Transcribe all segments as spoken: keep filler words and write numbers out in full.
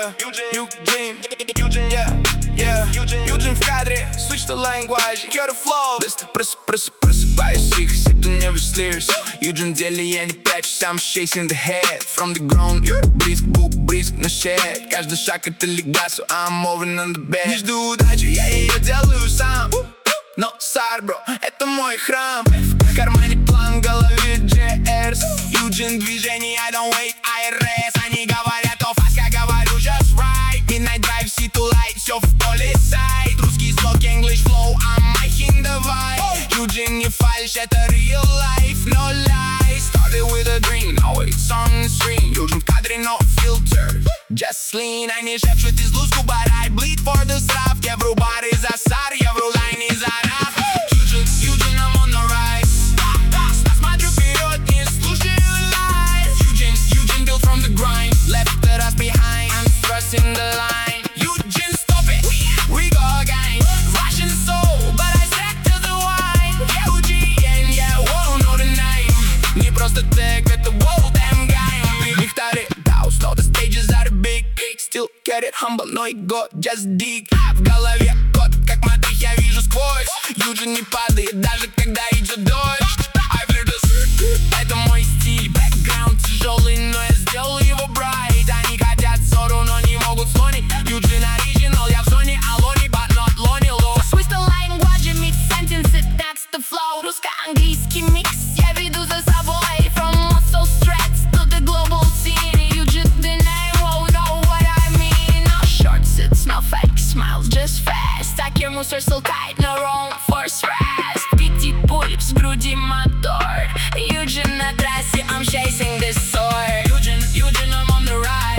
yeah, Eugene, Eugene, yeah, yeah, Eugene в кадре, switch the language, hear the flow. Быстро прос, прос, просыпаюсь, тихо, сиплю не слиrs. Eugene в деле, я не прячусь, I'm chasing the head. From the ground, близко, бук, близко на shed. Каждый шаг это легасу, I'm moving on the bed. Не жду удачи, я ее делаю сам. Но сар, бро, это мой храм. В кармане план, в голове джей эр эс. Eugene движение, I don't wait, ай ар эс. Они говорят, о фас, я говорю just right. Midnight drive, see to light, все в поле сайт. Русский слог, English flow, I'm making the vibe. Eugene не фальш, это real life, no lie. Started with a dream, now it's on the screen. Eugene в кадре, no filter, just lean. Они шепчут из лузку, but I bleed for the stuff. Я вру бар из асар, я вру лайн из араб. Eugene, Eugene, I'm on the rise. Смотрю вперед, не слушаю lies. Eugene, Eugene built from the grind. Left us behind, I'm thrusting the line. Eugene, stop it, we go again. Russian soul, but I stuck to the wine. Eugene, yeah, whoa, know the name. Не просто тег, это wow, damn guy. Михтари, house, know the stages are big. Still get it humble, но его just dig. В голове кот, как модель, я вижу сквозь. Eugene не падает, даже когда идет дождь. I feel the circuit, это мой стиль. Бэкграунд тяжелый, но я сделал его bright. Они хотят ссору, но не могут слонить. Eugene original, я в зоне Алони, but not Lonely Low. Switch the language, mix sentences, that's the flow. Русско-английский микс, я веду за собой. From muscle strats to the global scene. Eugene the name, oh, know what I mean. No shorts, it's no fake smiles, just fast. Так your moves are so tight, no wrong force rest. Пяти пульс, в груди мотор. Eugene на трассе, I'm chasing this sword. Eugene, Eugene, I'm on the rise.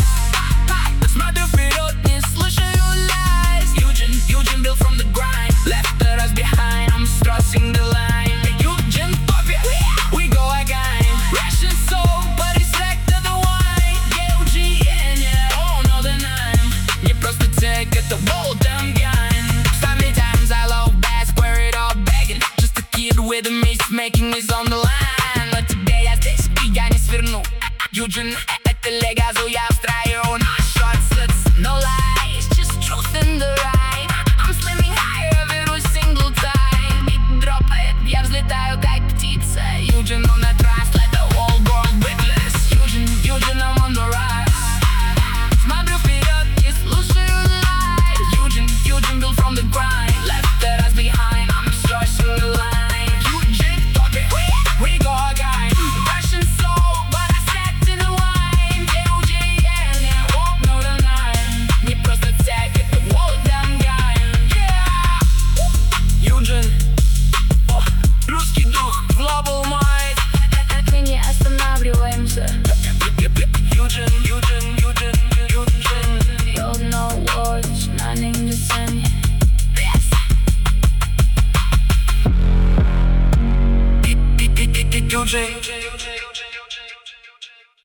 Смотрю вперед, не слушаю lies. Eugene, Eugene built from the grind. Left us behind, I'm stressing the line. Eugene, pop it, we go again. Russian soul, but it's back to the wine. Eugene, yeah, oh, know the name. Не просто тег, это bold damn gun. Sometimes I love bad, square it all begging. Just a kid with a miss, making this on the line. Но today я здесь, и я не сверну. Eugene, это легазу, я в строю. No shorts, no lies, just truth in the right. I'm slimming higher, беру single time. Бит дропает, я взлетаю как птица. Eugene on the trust, let the whole world witness. Eugene, Eugene, I'm on the rise. Смотрю вперед, не слушаю lies. Eugene, Eugene built from the grind. Left us behind, I'm stressing the line. Eugene, top it, we go again. Russian soul, but I stuck to the wine. Eugene, yeah, won't know the name. Не просто тег, это wow, damn guy. Yeah, Eugene, oh, русский дух, global mind. Мы не останавливаемся. Eugene, Eugene, Eugene, Eugene. Build no words, nothing to send. Eugene.